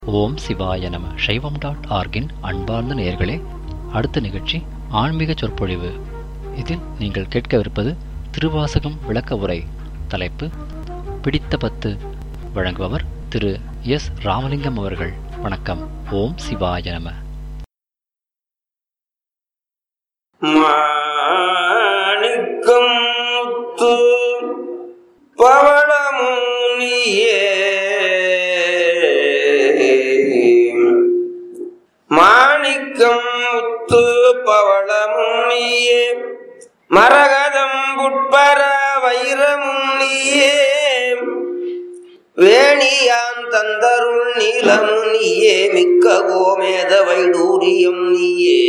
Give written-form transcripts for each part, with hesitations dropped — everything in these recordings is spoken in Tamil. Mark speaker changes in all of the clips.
Speaker 1: ஓம் சிவாய நம. சைவம்.org-இன் அன்பார்ந்த நேயர்களே, அடுத்த நிகழ்ச்சி ஆன்மீக சொற்பொழிவு. இதில் நீங்கள் கேட்கவிருப்பது திருவாசகம் விளக்க உரை. தலைப்பு பிடித்த பத்து. வழங்குபவர் திரு எஸ். ராமலிங்கம் அவர்கள். வணக்கம். ஓம் சிவாய நம.
Speaker 2: மாணிக்கம் முத்து பவளமும் நீயே, மாணிக்கம் முத்து பவளமும் நீயே, மரகதம் புட்பர வைரமும் நீயே, வேணியான் தந்தருள் நீலமும் நீயே, மிக்க கோமேத வைடூரியம் நீயே,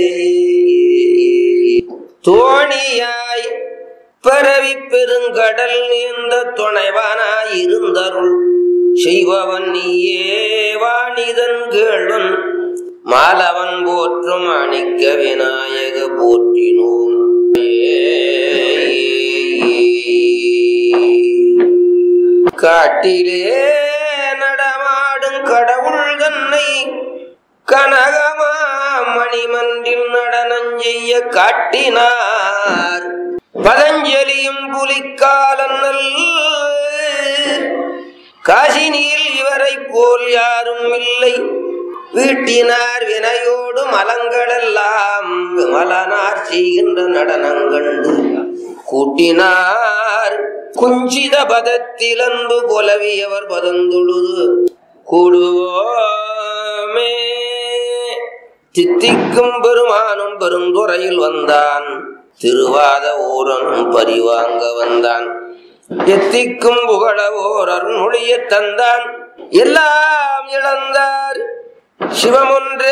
Speaker 2: தோணியாய் பரவி பெருங்கடல் நீந்த துணைவானாய் இருந்தருள் செய்பவன் நீயே, வாணிதன் கேள்வன் மாலவன் போற்றும் அணிக்க விநாயக போற்றினோம். காட்டிலே நடமாடும் கடவுள் தன்னை கனகமா மணிமன்றில் நடனஞ்செய்ய காட்டினார் பதஞ்சலியும் புலிக்காலன்னல். காசினியில் இவரை போல் யாரும் இல்லை, வீட்டினார் வினையோடு மலங்களெல்லாம் விமலனார் செய்கின்ற நடனங்கண்டு கூட்டினார் குஞ்சித பதத்தில் அன்பு புலவியவர் பதந்தொழுது கூடுவோமே. தித்திக்கும் பெருமானும் பெருந்துறையில் வந்தான், திருவாத ஊரனும் பரிவாங்க வந்தான், எத்திக்கும் புகழவோர் அருள்மொழிய தந்தான், எல்லாம் இழந்தார் சிவமொன்றே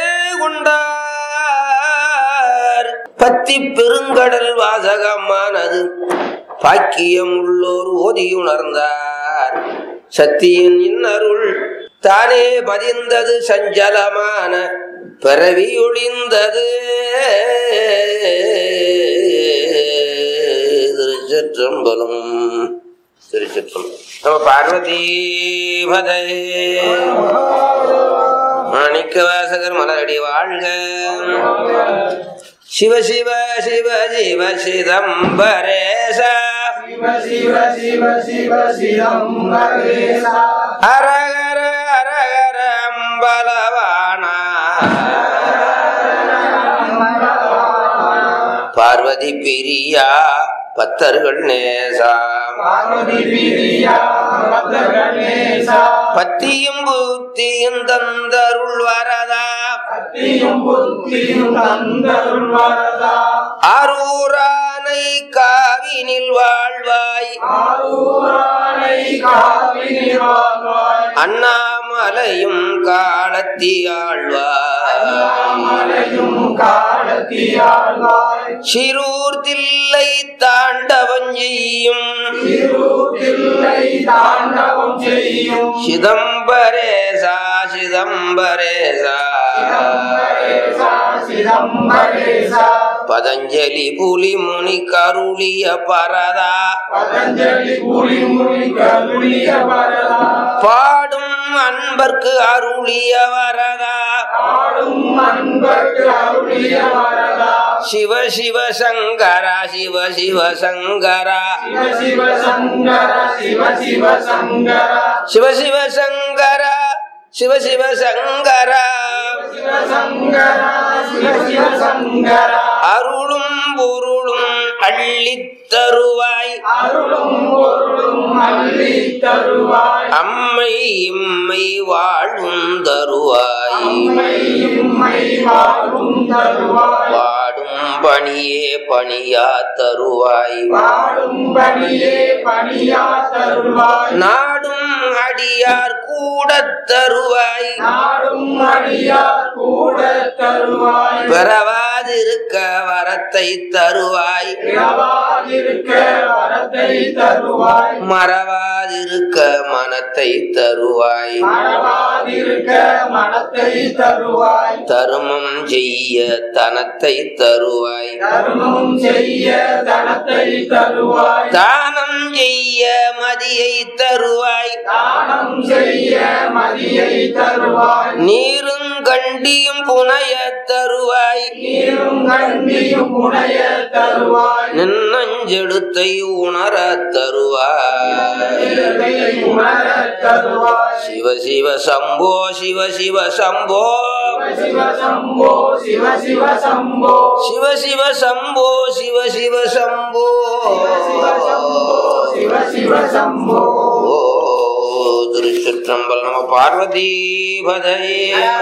Speaker 2: கொண்டார். பத்தி பெருங்கடல் வாசகமானது பாக்கியம் உள்ளோர் ஓதியுணர்ந்தார், சத்தியின் இன்னருள் தானே பதிந்தது சஞ்சலமான பிறவி ஒளிந்தது. திருச்சிற்றம்பலம். திருச்சிற்றம்பலம். நம்ம பார்வதி பதை மாணிக்க வாசகர் மலரடி வாழ்க. சிவ சிவ சிவ சிவ சிதம்பரேச, அரகர அரகர அம்பலவானா, பார்வதி பிரியா பத்தர்கள் நேசா, பத்தியும் புத்தியும் தந்தருள் வரதா, அரூரானை காவினில் வாழ்வாய், அண்ணாமலையும் காலத்தியாழ்வாய், சிரூர் தில்லை தாண்டவம் செய்யும் சிதம்பரேசா சிதம்பரேசா, பதஞ்சலி புலி முனி கருளிய பரதா, பாடும் அன்பர்க்கு அருளிய வரதா, சிவ சிவ சங்கரா சிவ சிவ சங்கரா, சிவ சிவ சங்கரா, சிவ சிவ சங்கரா, அருளும் பொருளும் அள்ளித் தருவாய், அம்மை இம்மை வாழும் தருவாய், பாடும் பணியே பணியா தருவாய், நாடும் அடியார் கூட தருவாய், பெறவாதிருக்க வரத்தை தருவாய், மறவாதிருக்க மனத்தை தருவாய், தருமம் செய்ய தனத்தை தரு தருவாய்
Speaker 3: தர்மம் செய்ய தனத்தை தருவாய்
Speaker 2: தானம் செய்ய மதியை தருவாய்
Speaker 3: தானம் செய்ய மதியை தருவாய்
Speaker 2: நீரும் கண்டியும் புனைய தருவாய்
Speaker 3: நீரும் கண்டியும் புனைய தருவாய்
Speaker 2: நின்னஞ்செடுத்தை உணர தருவாய்
Speaker 3: உணர தருவாய்
Speaker 2: சிவ சிவ சம்போ சிவ சிவ சம்போ
Speaker 3: சிவ சம்போ சிவ சிவ சம்போ
Speaker 2: சிவ சிவ சம்போ சிவ சிவ சம்போ
Speaker 3: சிவ சம்போ சிவ சிவ சம்போ.
Speaker 2: திருச்சிற்றம்பலம். நம பார்வதி பதையே.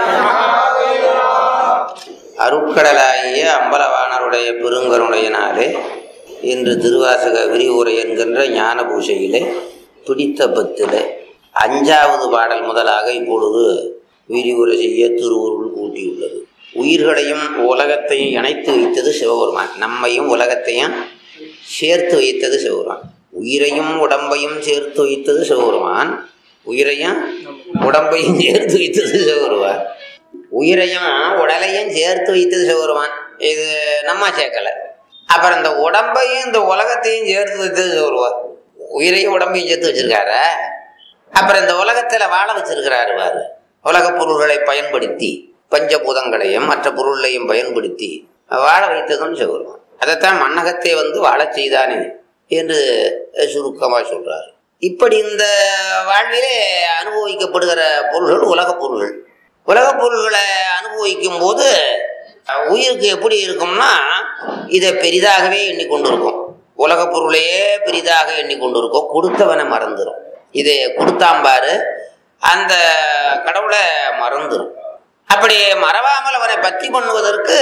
Speaker 2: அருட்கடலாகிய அம்பலவாணருடைய பெருங்கருணையினாலே இன்று திருவாசக விரிவுரை என்கின்ற ஞான பூசையிலே பிடித்த பத்திலே 5வது பாடல் முதலாக இப்பொழுது விரிவுரை செய்ய திருவுருள் கூட்டியுள்ளது. உயிர்களையும் உலகத்தையும் இணைத்து வைத்தது சிவபெருமான். நம்மையும் உலகத்தையும் சேர்த்து வைத்தது சிவபெருமான். உயிரையும் உடம்பையும் சேர்த்து வைத்தது சிவபெருமான். உயிரையும் உடம்பையும் சேர்த்து வைத்தது சிவபெருமான். உயிரையும் உடலையும் சேர்த்து வைத்தது சிவபெருமான். இது நம்ம சேர்க்கலை. அப்புறம் இந்த உடம்பையும் இந்த உலகத்தையும் சேர்த்து வைத்தது சிவபெருமான். உயிரையும் உடம்பையும் சேர்த்து வச்சிருக்காரு. அப்புறம் இந்த உலகத்தில் வாழ வச்சிருக்கிறாரு. வாரு உலக பொருள்களை பயன்படுத்தி பஞ்சபூதங்களையும் மற்ற பொருள்களையும் பயன்படுத்தி வாழ வைத்ததும் சிவபெருமான். அதைத்தான் மன்னகத்தை வாழச் செய்தானே என்று சுருக்கமாக சொல்றாரு. இப்படி இந்த வாழ்விலே அனுபவிக்கப்படுகிற பொருள்கள் உலகப் பொருள்கள். உலகப் பொருள்களை அனுபவிக்கும் போது உயிருக்கு எப்படி இருக்கும்னா இதை பெரிதாகவே எண்ணிக்கொண்டிருக்கும். உலகப் பொருளையே பெரிதாக எண்ணிக்கொண்டிருக்கும். கொடுத்தவனை மறந்துடும். இதை கொடுத்தாம்பாரு அந்த கடவுளை மறந்துடும். அப்படி மறவாமல் அவனை பக்தி பண்ணுவதற்கு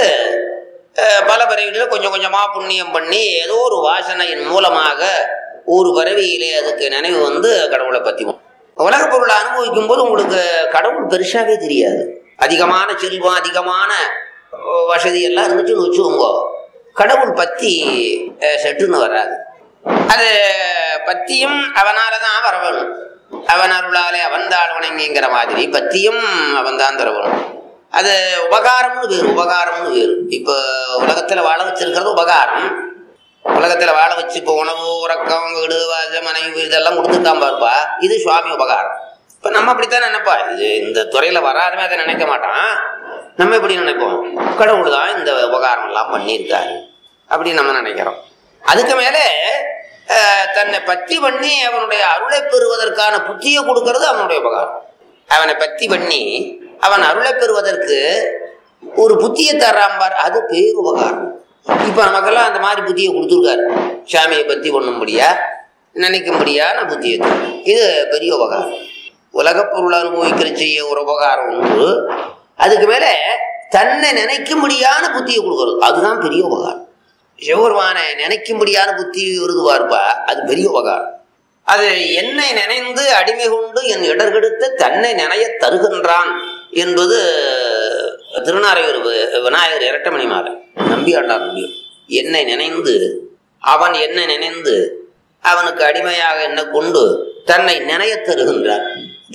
Speaker 2: பல பிறவிகளில் கொஞ்சம் கொஞ்சமாக புண்ணியம் பண்ணி ஏதோ ஒரு வாசனையின் மூலமாக ஒரு பிறவியிலே அதுக்கு நினைவு கடவுளை பற்றி உலக பொருளை அனுபவிக்கும் போது உங்களுக்கு கடவுள் பெருசாவே தெரியாது. அதிகமான செல்வம் அதிகமான வசதி எல்லாம் இருந்துச்சுன்னு வச்சுக்கோங்க, கடவுள் பத்தி செட்டுன்னு வராது. அது பத்தியும் அவனால தான் வர வேணும். அவன் அருளாலே அவன் தாழ் வணங்கிங்கிற மாதிரி பத்தியும் அவன் தான் தர வேணும். அது உபகாரம்னு வேறு. உபகாரம்னு வேறு. இப்போ உலகத்தில் வாழ வச்சிருக்கிறது உபகாரம். உலகத்தில் வாழ வச்சு இப்போ உணவு உறக்கம் வீடு வாச மனைவி இதெல்லாம் கொடுத்துருக்கான் பாருப்பா, இது சுவாமி உபகாரம். இப்போ நம்ம அப்படித்தான் நினைப்பா. இது இந்த துறையில் வராதுமே அதை நினைக்க மாட்டான். நம்ம எப்படி நினைப்போம், கடவுள் தான் இந்த உபகாரம் எல்லாம் பண்ணியிருக்காரு அப்படின்னு நம்ம நினைக்கிறோம். அதுக்கு மேலே தன்னை பத்தி பண்ணி அவனுடைய அருளை பெறுவதற்கான புத்தியை கொடுக்கறது அவனுடைய உபகாரம். அவனை பத்தி பண்ணி அவன் அருளை பெறுவதற்கு ஒரு புத்தியை தர்றாம்பார், அது பேர் உபகாரம். இப்ப நமக்கெல்லாம் அந்த மாதிரி புத்தியை கொடுத்துருக்காரு. சாமியை பத்தி பண்ணும்படியா நினைக்கும்படியான புத்தியை. இது பெரிய உபகாரம். உலகப் பொருள் அனுபவிக்கிற செய்ய ஒரு உபகாரம் உண்டு. அதுக்கு மேல தன்னை நினைக்கும்படியான புத்தியை கொடுக்கறது, அதுதான் பெரிய உபகாரம். சிவபெருமானை நினைக்கும்படியான புத்தி வருது பார்ப்பா, அது பெரிய உபகாரம். அது என்னை நினைந்து அடிமை கொண்டு என் இடர்கெடுத்த தன்னை நினைய தருகின்றான் என்பது திருநாரையூர் விநாயகர் இரட்டமணி மாலை நம்பியாண்டார் நம்பியும். என்னை நினைந்து அவன் என்னை நினைந்து அவனுக்கு அடிமையாக என்ன கொண்டு தன்னை நினைய தருகின்றான்.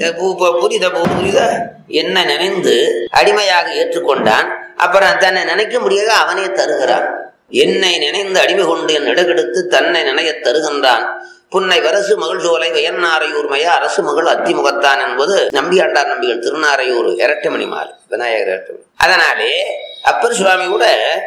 Speaker 2: புரியுதா? என்னை நினைந்து அடிமையாக ஏற்றுக்கொண்டான். அப்புறம் தன்னை நினைக்க முடியாத அவனே தருகிறான். என்னை நினைந்து அடிமை கொண்டு என் இடகெடுத்து தன்னை நினைய தருகின்றான். புன்னை வரசு மகள் சோலை வயன்னாரையூர் மய அரசு மகள் அத்திமுகத்தான் என்பது நம்பியாண்டார் நம்பிகள் திருநாரையூர் இரட்டமணி மாலை விநாயகர் இரட்டமணி. அதனாலே அப்பர் சுவாமி கூட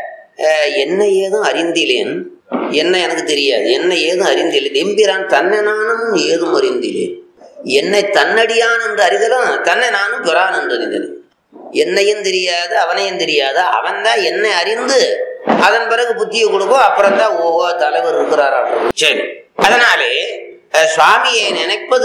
Speaker 2: என்னை ஏதும் அறிந்திலேன், என்ன எனக்கு தெரியாது, என்னை ஏதும் அறிந்திலேன், எம்பிரான் தன்னை நானும் ஏதும் அறிந்திலேன், என்னை தன்னடியான் என்று அறிதலும் தன்னை நானும் பிறான் என்று அறிந்தேன். என்னையும் தெரியாது அவனையும் தெரியாது, அவன் தான் என்னை அறிந்து அதன் பிறகு புத்தியை கொடுக்கும். அப்புறம் தான் ஓஹோ தலைவர் இருக்கிறாரா. சரி, அதனாலே சுவாமியை நினைப்பது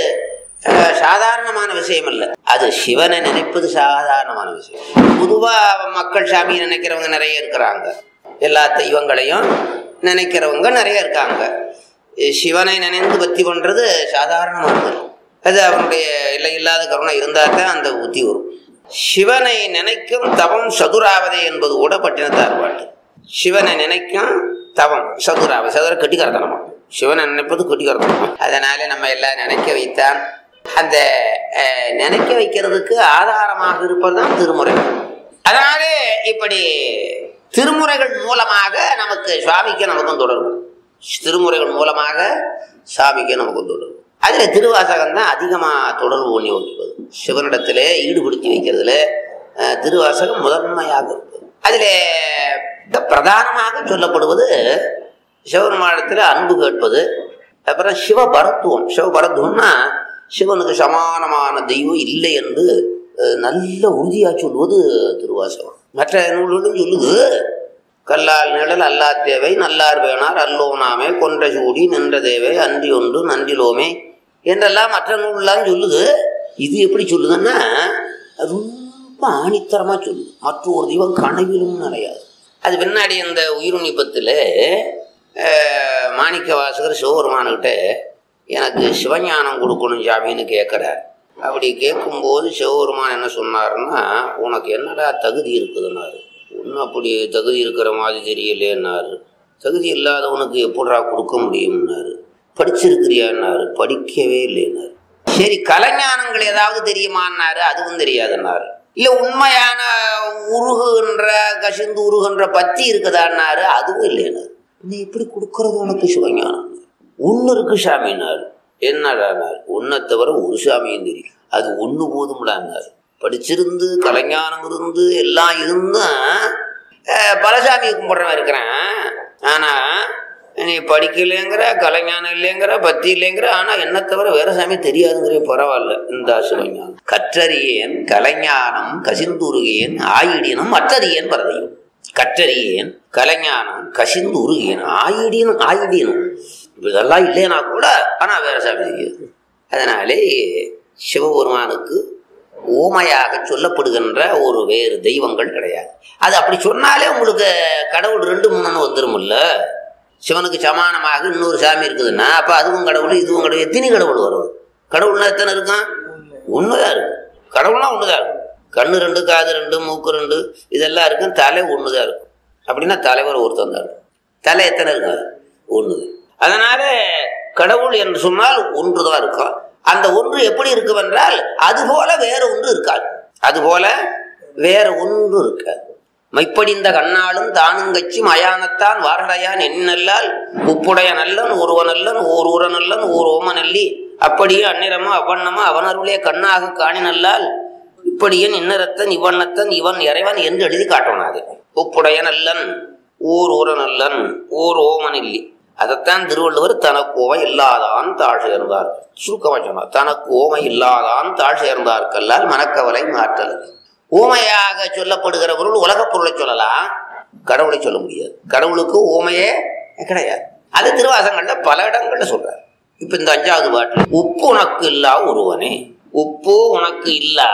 Speaker 2: சாதாரணமான விஷயம் அல்ல. அது சிவனை நினைப்பது சாதாரணமான விஷயம். பொதுவா மக்கள் சாமியை நினைக்கிறவங்க நிறைய இருக்கிறாங்க. எல்லா தெய்வங்களையும் நினைக்கிறவங்க நிறைய இருக்காங்க. சிவனை நினைந்து பக்தி பண்றது சாதாரணமானது. அது அவனுடைய இல்லை இல்லாத கருணை இருந்தால் தான் அந்த புத்தி வரும். சிவனை நினைக்கும் தவம் சதுராவதே என்பது கூட பட்டினத்தார் பாட்டு. சிவனை நினைக்கும் தவம் சதுராவதி, சதுர கட்டிக்கரத்தனமா. சிவனை நினைப்பது கட்டிக்கரத்தனமா. அதனால நம்ம எல்லாம் நினைக்க வைத்தான். அந்த நினைக்க வைக்கிறதுக்கு ஆதாரமாக இருப்பது தான் திருமுறை. அதனாலே இப்படி திருமுறைகள் மூலமாக நமக்கு சுவாமிக்கு நமக்கும் தொடர்பு. திருமுறைகள் மூலமாக சாமிக்கு நமக்கும் தொடர்பு. அதில் திருவாசகம் தான் அதிகமாக தொடர்பு பண்ணி வைப்பது. சிவனிடத்தில் ஈடுபடுத்தி வைக்கிறதுல திருவாசகம் முதன்மையாக இருப்பது. அதில் பிரதானமாக சொல்லப்படுவது சிவபெருமானிடத்தில் அன்பு கேட்பது. அப்புறம் சிவபரத்துவம். சிவபரத்துவம்னா சிவனுக்கு சமானமான தெய்வம் இல்லை என்று நல்ல உறுதியாக சொல்வது திருவாசகம். மற்ற நூல்களும் சொல்லுது, கல்லால் நிழல் அல்லா தேவை நல்லார் வேணார் அல்லோனாமே கொன்ற சூடி நின்ற தேவை அன்றி ஒன்று நன்றிலோமே என்றெல்லாம் மற்ற நூல்லாம் சொல்லுது. இது எப்படி சொல்லுதுன்னா ரொம்ப ஆணித்தரமாக சொல்லுது. மற்ற ஒரு தெய்வம் கனவிலும் நிறையாது. அது பின்னாடி அந்த உயிருணிப்பத்தில் மாணிக்க வாசகர் சிவபெருமானுக்கிட்ட எனக்கு சிவஞானம் கொடுக்கணும் சாமின்னு கேட்குறார். அப்படி கேட்கும்போது சிவபெருமான் என்ன சொன்னாருன்னா, உனக்கு என்னடா தகுதி இருக்குதுன்னாரு. ஒன்றும் அப்படி தகுதி இருக்கிற மாதிரி தெரியலேன்னாரு. தகுதி இல்லாதவனுக்கு எப்படா கொடுக்க முடியும்னாரு. படிச்சிருக்கிறியான்னாரு. படிக்கவே இல்லைன்னாரு. சரி, கலைஞானங்கள் ஏதாவது தெரியுமான்னாரு. அதுவும் தெரியாதுன்னாரு. இல்லை உண்மையான உருகுகின்ற கசிந்து உருகுன்ற பத்தி இருக்குதான்னாரு. அதுவும் இல்லைன்னாரு. நீ எப்படி கொடுக்கறது உனக்கு சிவஞானம்? ஒன்று இருக்கு சாமின்னாரு. என்னடானாரு. ஒன்றை தவிர ஒரு சாமியும் தெரியும். அது ஒன்று போதும்டான்னாரு. படிச்சிருந்து கலைஞானம் இருந்து எல்லாம் இருந்தும் பல சாமியை கும்பிட்றவன் இருக்கிறேன். ஆனால் நீ படிக்கலைங்கிற, கலைஞானம் இல்லைங்கிற, பத்தி இல்லைங்கிற, ஆனால் என்ன தவிர வேற சாமி தெரியாதுங்கிற. பரவாயில்ல, இந்த சிவஞானம் கற்றறியேன் கலைஞானம் கசிந்துருகேன் ஆயிடினும் மற்றறியேன் பரதையும். கற்றறியேன் கலைஞானம் கசிந்து உருகேன் ஆயிடினும் இதெல்லாம் இல்லைன்னா கூட ஆனால் வேற சாமி தெரியாது. அதனாலே சிவபெருமானுக்கு ஓமையாக சொல்லப்படுகின்ற ஒரு வேறு தெய்வங்கள் கிடையாது. அது அப்படி சொன்னாலே உங்களுக்கு கடவுள் 2 3 வந்துருமில்ல. சிவனுக்கு சமானமாக இன்னொரு சாமி இருக்குதுன்னா அப்போ அதுவும் கடவுள் இதுவும் கடவுள். எத்தனை கடவுள் வரும்? கடவுள்னா எத்தனை இருக்கும்? ஒன்றுதான் இருக்கும். கடவுள்னா ஒன்றுதான் இருக்கும். கண்ணு 2 காது 2 மூக்கு 2 இதெல்லாம் இருக்கும். தலை ஒன்றுதான் இருக்கும். அப்படின்னா தலைவர் ஒருத்தன் தான் இருக்கும். தலை எத்தனை இருக்கும்? ஒன்று. அதனால கடவுள் என்று சொன்னால் ஒன்றுதான் இருக்கும். அந்த ஒன்று எப்படி இருக்கும் என்றால் அதுபோல வேற ஒன்று இருக்காது. அதுபோல வேற ஒன்று இருக்காது. மைப்படிந்த கண்ணாலும் தானுங்கச்சி மயானத்தான் வாரடையான் எண்ணல்லால் உப்புடைய நல்லன் ஒருவனல்லன் ஓர் ஊர நல்லன் ஓர் ஓமநல்லி அப்படியே அந்நிறமோ அவ்வண்ணமோ அவனருளே கண்ணாக காணினல்லால் இப்படியன் இன்னரத்தன் இவ்வண்ணத்தன் இவன் இறைவன் என்று எழுதி காட்டணாது. உப்புடைய நல்லன் ஓர் ஊர நல்லன் ஓர் ஓமநல்லி. அதைத்தான் திருவள்ளுவர் தனக்கு ஓமை இல்லாதான் தாழ் சேர்ந்தார் சுருக்கமாக சொன்னார். தனக்கு ஓமை இல்லாதான் தாழ் சேர்ந்தார்கல்லால் மனக்கவலை மாற்றல். ஓமையாக சொல்லப்படுகிற பொருள் உலகப் பொருளை சொல்லலாம், கடவுளை சொல்ல முடியாது. கடவுளுக்கு ஓமையே கிடையாது. அது திருவாசகங்கள்ல பல இடங்கள்ல சொல்றாரு. இப்ப இந்த 5வது பாட்டில் உப்பு உனக்கு இல்லா ஒருவனே, உப்பு உனக்கு இல்லா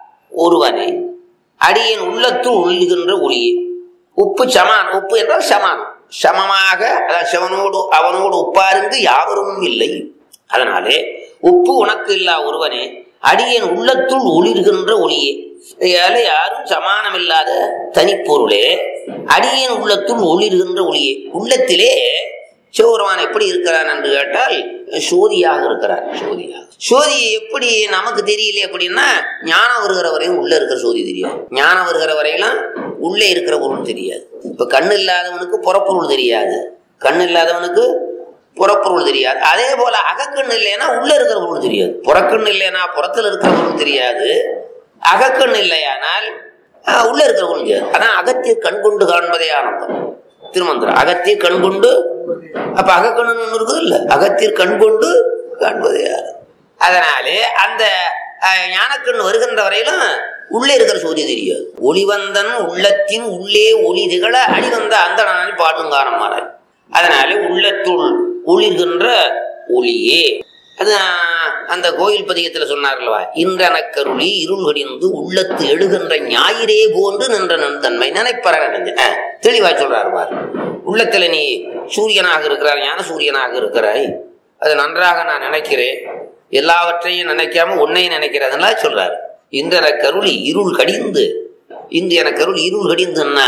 Speaker 2: ஒருவனே அடியேன் உள்ளத்து உள்ளுகின்ற ஒளியே. உப்பு சமான். உப்பு என்றால் சமானம். சமமாக சிவனோடு அவனோடு உப்பாருந்து யாவரும் இல்லை. அதனாலே உப்பு உனக்கு இல்லா ஒருவனே அடியேன் உள்ளத்துள் ஒளிர்கின்ற ஒளியே. யாரும் சமானம் இல்லாத தனிப்பொருளே அடியேன் உள்ளத்துள் ஒளிர்கின்ற ஒளியே. உள்ளத்திலே சிவபெருமான் எப்படி இருக்கிறான் என்று கேட்டால் சோதியாக இருக்கிறார். சோதி எப்படி நமக்கு தெரியல அப்படின்னா ஞானம் வருகிற வரையும் உள்ள இருக்கிற சோதி தெரியாது. ஞானம் வருகிற வரையெல்லாம் உள்ளே இருக்கிற பொருள் தெரியாது. இப்ப கண்ணு இல்லாதவனுக்கு புறப்பொருள் தெரியாது, கண்ணு இல்லாதவனுக்கு புறப்பொருள் தெரியாது. அதே போல அகக்கண்ணு இல்லைன்னா உள்ள இருக்கிற பொருள் தெரியாது. புறக்கண்ணு இல்லைன்னா புறத்துல இருக்கிற பொருள் தெரியாது. அகக்கண்ணு இல்லையானால் உள்ள இருக்கிற பொருள் தெரியாது. அதான் அகத்திய கண் கொண்டு காண்பதே ஆனந்தம். திருமந்திரம் அகத்திய கண் கொண்டு. அப்ப அகக்கண்ணு ஒண்ணு இருக்குது இல்ல, அகத்தியர் கண் கொண்டு காண்பதே ஆனந்தம். அதனாலே அந்த ஞானக்கண் வருகின்ற வரையிலும் உள்ளே இருக்கிற சோதி தெரியாது. ஒளிவந்தன் உள்ளத்தின் உள்ளே ஒளி திகழ அடிவந்த அந்த நாளில் பாடுங்காரம் மாறாய். அதனாலே உள்ளத்துள் ஒளிர்கின்ற ஒளியே. அது அந்த கோயில் பதிகத்துல சொன்னார்களவா, இன்றனக்கருளி இருள் கடிந்து உள்ளத்து எழுகின்ற ஞாயிறே போன்று நின்ற நன்தன்மை நினைப்பற நினைஞ்ச தெளிவா சொல்றாரு பாரு. உள்ளத்துல நீ சூரியனாக இருக்கிறாய், ஞான சூரியனாக இருக்கிறாய், அது நன்றாக நான் நினைக்கிறேன், எல்லாவற்றையும் நினைக்காம உன்னையும் நினைக்கிறதுனா சொல்றாரு. இன்றன கருளி இருள் கடிந்து. இன்று என கருள் இருள் கடிந்துன்னா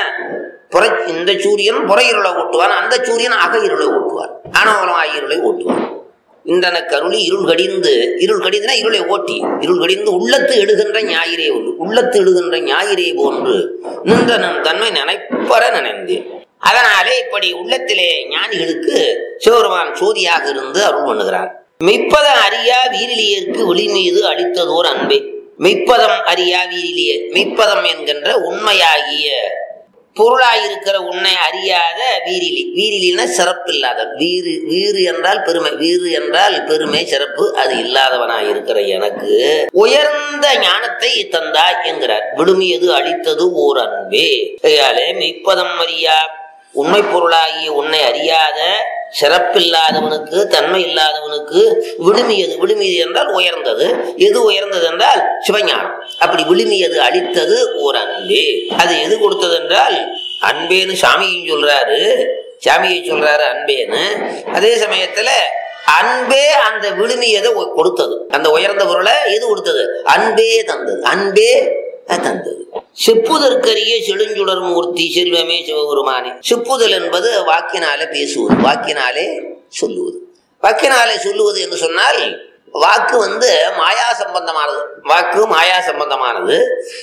Speaker 2: இந்த சூரியன் புற இருளை ஓட்டுவான், அந்த சூரியன் அக இருளை ஓட்டுவார், ஆனவலம் ஆகிருளை ஓட்டுவான். இன்றன கருளி இருள் கடிந்துனா இருளை ஓட்டி இருள் கடிந்து உள்ளத்து எழுகின்ற ஞாயிறே ஒன்று உள்ளத்து எழுகின்ற ஞாயிறே போன்று நின்றனன் தன்மை நினைப்பற நினைந்தேன். அதனாலே இப்படி உள்ளத்திலே ஞானிகளுக்கு சிவபெருமான் சோதியாக இருந்து அருள் பண்ணுகிறான். மெய்ப்பதம் அறியா வீரிலியருக்கு ஒளி மீது அளித்ததோர் அன்பே. மெய்ப்பதம் அறியா வீரிலியர், மெய்ப்பதம் என்கின்ற உண்மையாகிய பொருளாயிருக்கிற உன்னை அறியாத வீரிலி. வீரிலின்னா சிறப்பு இல்லாத. வீறு என்றால் பெருமை, வீறு என்றால் பெருமை சிறப்பு, அது இல்லாதவனாயிருக்கிற எனக்கு உயர்ந்த ஞானத்தை தந்தாய் என்கிறார். விடுமியது அளித்தது ஓர் அன்பே. மெய்ப்பதம் அறியா உண்மை பொருளாகிய உன்னை அறியாத சிறப்பில்லாதவனுக்கு தன்மை இல்லாதவனுக்கு விழுமியது என்றால் உயர்ந்தது. எது உயர்ந்தது என்றால் சிவஞானம். அப்படி விழுமியது அளித்தது ஓர் அன்பே. அது எது கொடுத்தது என்றால் அன்பேன்னு சாமியும் சொல்றாரு, சாமியை சொல்றாரு அன்பேன்னு. அதே சமயத்துல அன்பே அந்த விழுமியதை கொடுத்தது. அந்த உயர்ந்த பொருளை எது கொடுத்தது? அன்பே தந்தது. அன்பே தந்தது. செப்புதற்கரிய செழுஞ்சுடர் மூர்த்தி செல்வமே சிவபெருமானே. செப்புதல் என்பது வாக்கினாலே பேசுவது, வாக்கினாலே சொல்லுவது. வாக்கினாலே சொல்லுவது என்று சொன்னால் வாக்கு மாயா சம்பந்தமானது. வாக்கு மாயா சம்பந்தமானது.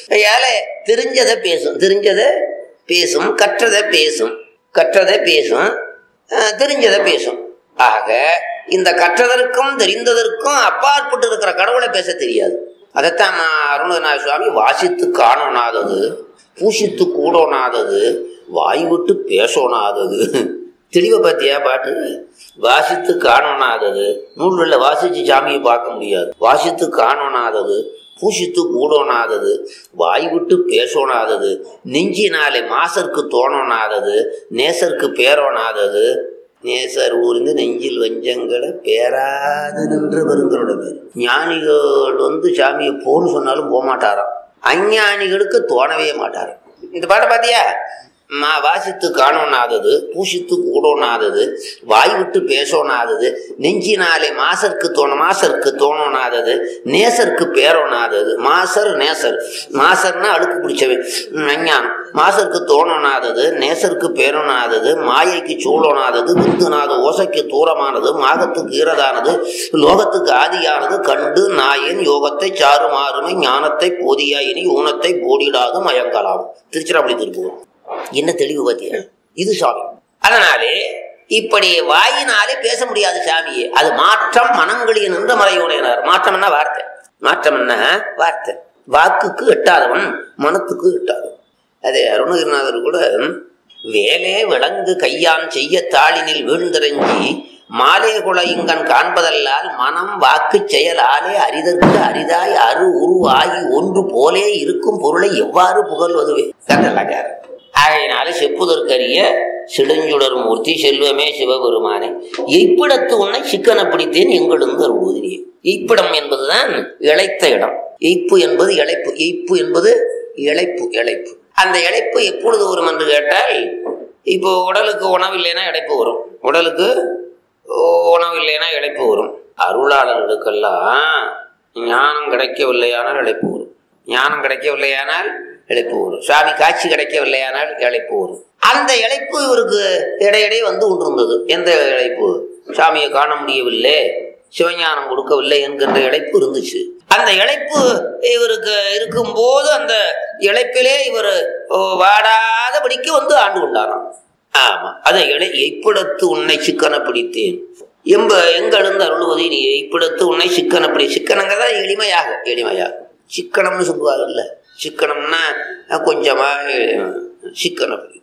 Speaker 2: தெரிஞ்சதை பேசும், தெரிஞ்சதை பேசும், கற்றதை பேசும், கற்றதை பேசும், தெரிஞ்சதை பேசும். ஆக இந்த கற்றதற்கும் தெரிந்ததற்கும் அப்பாற்பட்டு இருக்கிற கடவுளை பேச தெரியாது. அதைத்தான் அருணகிரிநாத சுவாமி வாசித்து காணோனாதது, பூசித்து கூடோனாதது, வாய் விட்டு பேசோனாதது. தெளிவை பார்த்தியா பாட்டு? வாசித்து காணோனாதது, நூல்களில் வாசித்து சாமியை பார்க்க முடியாது. வாசித்து காணோனாதது, பூசித்து கூடோனாதது, வாய் விட்டு பேசோனாதது, நெஞ்சினாலே மாசருக்கு தோணோனாதது, நேசருக்கு பேரோனாதது. நேசர் ஊர்ந்து நெஞ்சில் வஞ்சங்களை பேராது நின்று வருங்களோட பேர். ஞானிகள் சாமியை போன்னு சொன்னாலும் போக மாட்டாராம். அஞ்ஞானிகளுக்கு தோணவே மாட்டாராம். இந்த பாட்டை பார்த்தியா? வாசித்து காணோனாதது, பூசித்து கூடோனாதது, வாய் விட்டு பேசோனாதது, நெஞ்சினாலே மாசருக்கு தோணோனாதது, நேசருக்கு பேரோனாதது. மாசர் நேசர், மாசர்னா அழுக்கு பிடிச்சவன் அஞ்ஞானம். மாசருக்கு தோணோனாதது, நேசருக்கு பேரோனாதது, மாயைக்கு சூழோனாதது, விந்துநாத ஓசைக்கு தூரமானது, மாகத்துக்கு ஈரதானது, லோகத்துக்கு ஆதியானது, கண்டு நாயன் யோகத்தை சாருமாறுமை ஞானத்தை போதியாயினி ஊனத்தை போடிடாது மயங்கலாம். திருச்சிராப்பள்ளி திருப்புவோம். என்ன தெளிவு பத்தியா? இது சாமி. அதனாலே இப்படி வாயினாலே பேச முடியாது சாமியே. அது மாற்றம் மனங்களின் இந்த மறையுடையினார். மாற்றம் என்ன வார்த்தை, மாற்றம் என்ன வார்த்தை. வாக்குக்கு எட்டாதவன் மனத்துக்கு எட்டாதவன். அதே அருணகிரிநாதர் கூட வேலே விளங்கு கையான் செய்ய தாளினில் வீழ்ந்திரஞ்சி மாலே குல இங்கன் காண்பதல்லால் மனம் வாக்கு செயலாலே அரிதற்கு அரிதாய் அரு உரு ஆகி ஒன்று போலே இருக்கும் பொருளை எவ்வாறு புகழ்வதுவே கண்டலகார. ஆகையினால செப்புதற்கரிய செடுஞ்சுடர் மூர்த்தி செல்வமே சிவபெருமானே. எய்ப்பிடத்து உன்னை சிக்கன பிடித்தேன் எங்கிருந்து அருள்வதிலே. எய்ப்பிடம் என்பதுதான் இழைத்த இடம். எய்ப்பு என்பது இழைப்பு, எய்ப்பு என்பது இழைப்பு. இழைப்பு அந்த இழைப்பு எப்பொழுது வரும் என்று கேட்டால், இப்போ உடலுக்கு உணவு இல்லைன்னா இழைப்பு வரும். உடலுக்கு உணவு இல்லைன்னா இழைப்பு வரும். அருளாளர்களுக்கெல்லாம் ஞானம் கிடைக்கவில்லையானால் இழைப்பு வரும். ஞானம் கிடைக்கவில்லையானால் இழைப்பு வரும். சாமி காட்சி கிடைக்கவில்லையானால் இழைப்பு வரும். அந்த இழைப்பு இவருக்கு இடையிடையே கொண்டிருந்தது. எந்த இழைப்பு? சாமியை காண முடியவில்லை, சிவஞானம் கொடுக்கவில்லை என்கின்ற இழைப்பு இருந்துச்சு. அந்த இழைப்பு இவருக்கு இருக்கும்போது அந்த இழைப்பிலே இவர் வாடாதபடிக்கு ஆண்டு கொண்டாராம். ஆமா, அதை எய்ப்பிடத்து உன்னை சிக்கன பிடித்தேன் எங்க எழுந்து அருள்வதை நீ எய்ப்பிடத்து உன்னை சிக்கன பிடி. சிக்கனங்கிறதா எளிமையாக சிக்கனம்னு சொல்லுவாங்கல்ல. சிக்கனம்னா கொஞ்சமா சிக்கன பிடி.